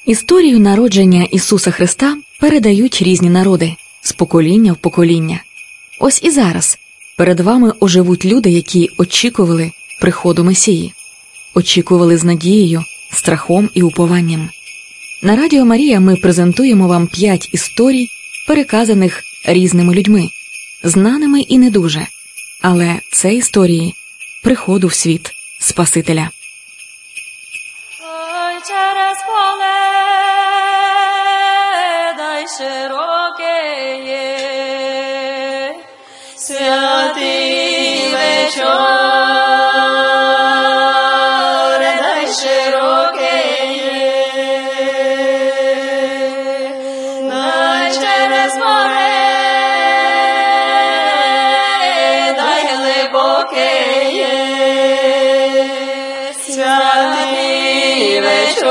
Історію народження Ісуса Христа передають різні народи з покоління в покоління. Ось і зараз перед вами оживуть люди, які очікували приходу Месії, очікували з надією, страхом і упованням. На Радіо Марія ми презентуємо вам 5 історій, переказаних різними людьми, знаними і не дуже, але це історії приходу в світ Спасителя. Ой, через поле, дай широке є, святий вечір, дай широке є, дай через море, дай глибоке є, святий вечір,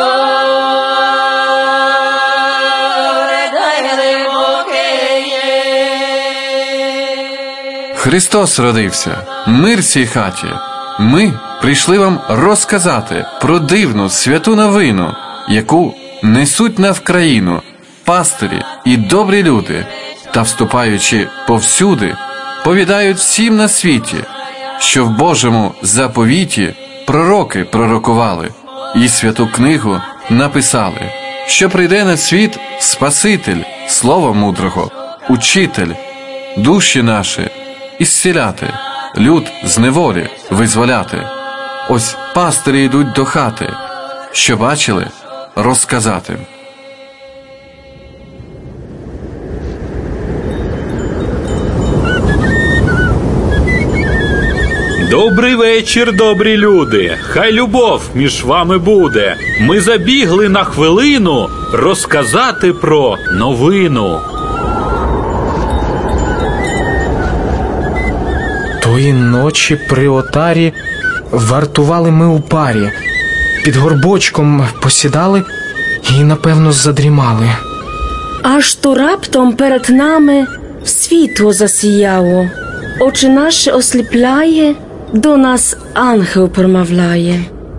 дай глибоке є. Христос родився, мир цій хаті. Ми прийшли вам розказати про дивну святу новину, яку несуть на Вкраїну пастирі і добрі люди, та, вступаючи повсюди, повідають всім на світі, що в Божому заповіті пророки пророкували і святу книгу написали, що прийде на світ Спаситель, Слова мудрого, Учитель, душі наші ісціляти, люд з неволі визволяти. Ось пастирі йдуть до хати, що бачили, розказати. Добрий вечір, добрі люди! Хай любов між вами буде. Ми забігли на хвилину розказати про новину. Тої ночі при отарі вартували ми у парі. Під горбочком посідали і, напевно, задрімали. Аж то раптом перед нами світло засіяло. Очі наші осліпляє, до нас ангел промовляє.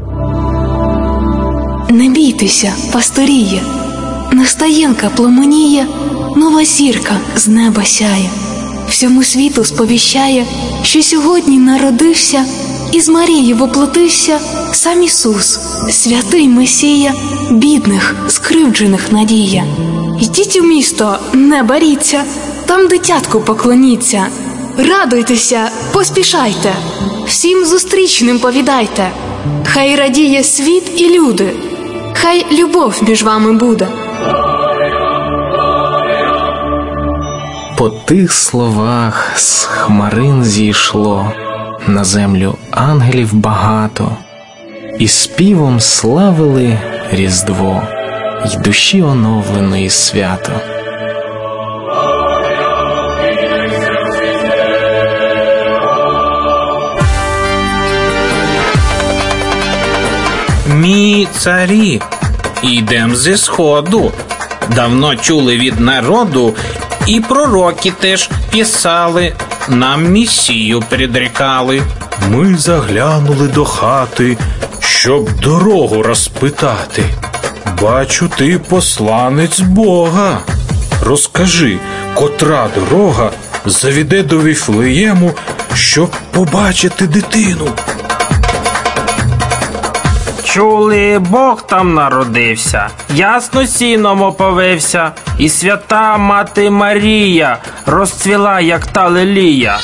Не бійтеся, пасторіє, Настаєнка пламеніє, нова зірка з неба сяє. Всьому світу сповіщає, що сьогодні народився, із Марії воплотився сам Ісус, святий Месія, бідних, скривджених надія. Йдіть у місто, не боріться, там дитятку поклоніться. Радуйтеся, поспішайте, всім зустрічним повідайте. Хай радіє світ і люди, хай любов між вами буде. По тих словах з хмарин зійшло на землю ангелів багато, і співом славили Різдво, й душі оновленої свято. Мі царі, ідем зі сходу, давно чули від народу, і пророки теж писали, нам Месію предрікали. Ми заглянули до хати, щоб дорогу розпитати. Бачу, ти посланець Бога. Розкажи, котра дорога заведе до Віфлеєму, щоб побачити дитину? Чули, Бог там народився, ясно сіном оповився, і свята мати Марія розцвіла, як та лилія.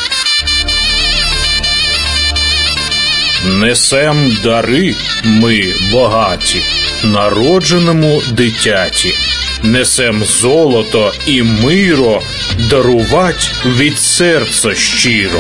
Несем дари ми богаті, народженому дитяті. Несем золото і миро, дарувать від серця щиро.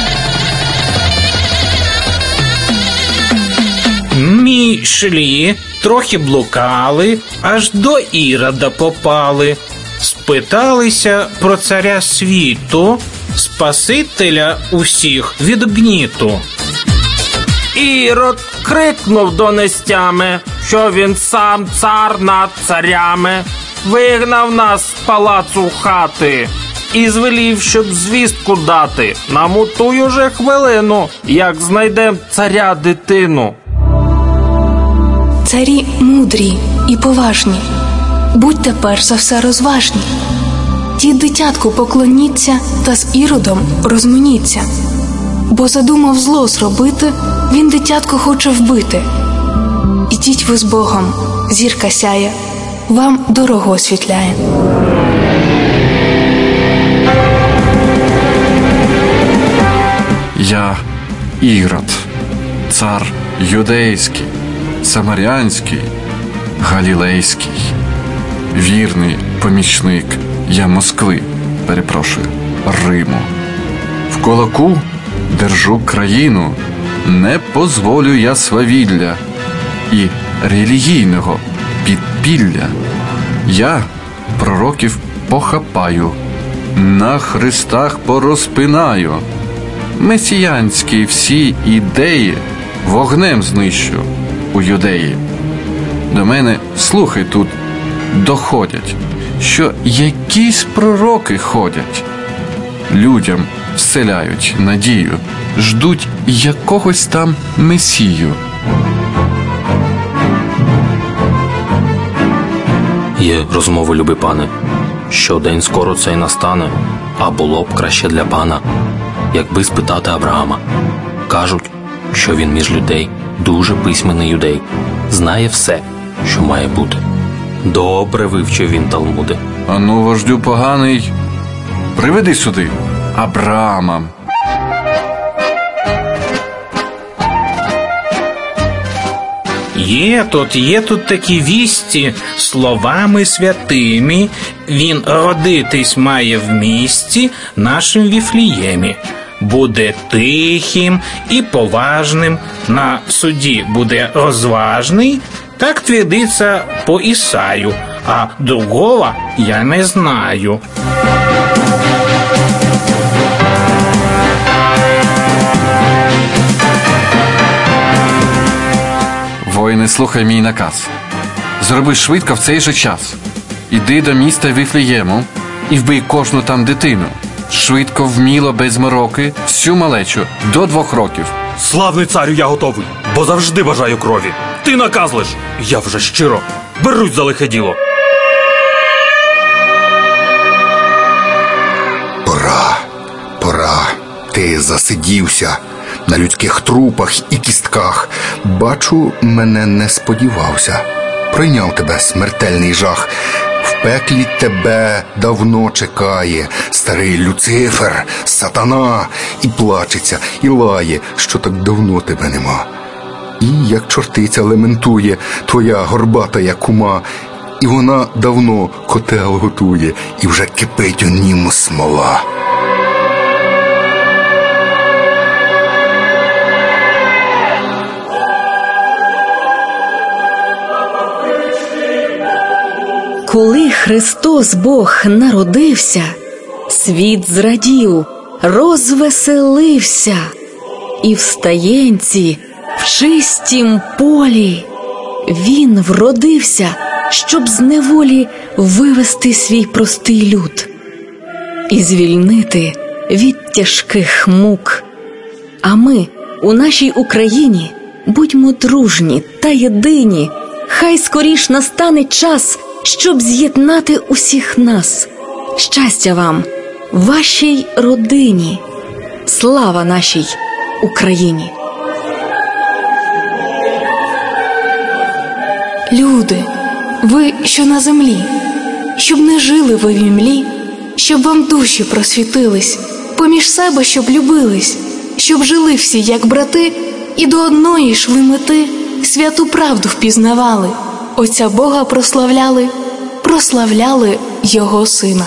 Ми йшли, трохи блукали, аж до Ірода попали. Спиталися про царя світу, Спасителя усіх від гніту. Ірод крикнув донестями, що він сам цар над царями, вигнав нас з палацу хати і звелів, щоб звістку дати нам у тую же хвилину, як знайдем царя дитину. царі мудрі і поважні, будьте перш за все розважні. Ті дитятку поклоніться та з Іродом розминіться, бо задумав зло зробити, він дитятко хоче вбити. Ідіть ви з Богом, зірка сяє, вам дорогу освітляє. Я Ірод, цар юдейський, самарянський, галілейський, вірний помічник я Москви, перепрошую, Риму. В кулаку держу країну, не позволю я свавілля і релігійного підпілля. Я пророків похапаю, на хрестах порозпинаю, месіянські всі ідеї вогнем знищу у юдеї. До мене слухи тут доходять, що якісь пророки ходять, людям вселяють надію, ждуть якогось там месію. Є розмови, любий пане, що день скоро цей настане, а було б краще для пана, якби спитати Авраама. Кажуть, що він між людей дуже письменний юдей, знає все, що має бути. Добре вивчив він талмуди. Ану, вождю поганий, приведи сюди Авраама. Є тут такі вісті, словами святими, він родитись має в місті нашим Віфліємі. Буде тихим і поважним, на суді буде розважний, так твірдиться по Ісаю, а другого я не знаю. Воїне, слухай мій наказ. Зроби швидко в цей же час. Іди до міста Віфлієму і вбий кожну там дитину. Швидко, вміло, без мороки, всю малечу, до 2 років. Славний царю, я готовий, бо завжди бажаю крові. Ти наказлиш, я вже щиро берусь за лихе діло. Пора. Ти засидівся на людських трупах і кістках. Бачу, мене не сподівався. Прийняв тебе смертельний жах. В пеклі тебе давно чекає старий Люцифер, сатана, і плачеться, і лає, що так давно тебе нема. І як чортиця лементує твоя горбатая кума, і вона давно котел готує, і вже кипить у ньому смола. Коли Христос Бог народився, світ зрадів, розвеселився, і в стаєнці, в чистім полі, він вродився, щоб з неволі вивести свій простий люд і звільнити від тяжких мук. А ми у нашій Україні будьмо дружні та єдині, хай скоріш настане час, щоб з'єднати усіх нас. Щастя вам, вашій родині, слава нашій Україні! Люди, ви, що на землі, щоб не жили ви в імлі, щоб вам душі просвітились, поміж себе, щоб любились, щоб жили всі, як брати, і до одної йшли мети, святу правду впізнавали, Отця Бога прославляли Його Сина.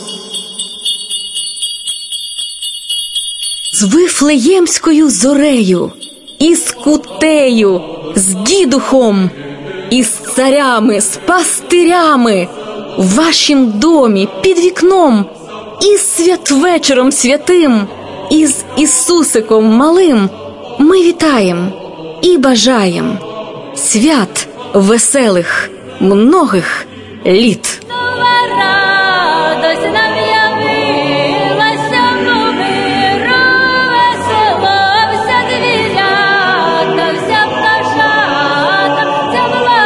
З Вифлеємською зорею, із кутею, з дідухом, із царями, з пастирями, в вашім домі, під вікном, із святвечором святим, із Ісусиком малим ми вітаєм і бажаєм свят веселих, многих літ. Вся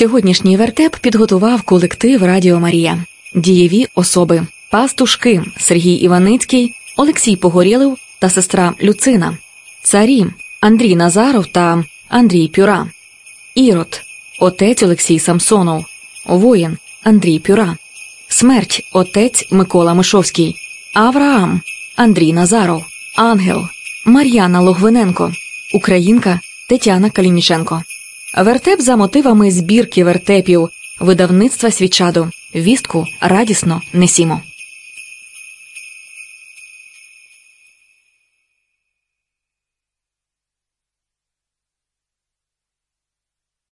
Сьогоднішній вертеп підготував колектив Радіо Марія. Дієві особи: пастушки Сергій Іваницький, Олексій Погорєлов та сестра Люцина. Царі Андрій Назаров та Андрій Пюра. Ірод отець Олексій Самсонов. Воїн Андрій Пюра. Смерть отець Микола Мишовський. Авраам Андрій Назаров. Ангел Мар'яна Логвиненко. Українка Тетяна Калініченко. Вертеп за мотивами збірки вертепів видавництва «Свічадо». Вістку радісно несімо.